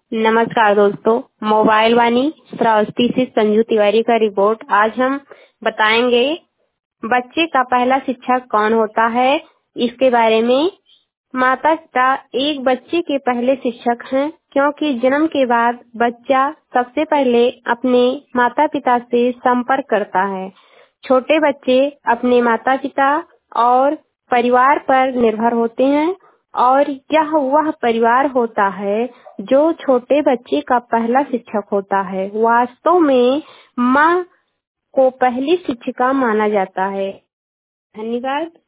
नमस्कार दोस्तों, मोबाइल वाणी श्रावस्ती से संजू तिवारी का रिपोर्ट। आज हम बताएंगे बच्चे का पहला शिक्षक कौन होता है। इसके बारे में माता पिता एक बच्चे के पहले शिक्षक हैं, क्योंकि जन्म के बाद बच्चा सबसे पहले अपने माता पिता से संपर्क करता है। छोटे बच्चे अपने माता पिता और परिवार पर निर्भर होते हैं और यह वह परिवार होता है जो छोटे बच्चे का पहला शिक्षक होता है। वास्तव में माँ को पहली शिक्षिका माना जाता है। धन्यवाद।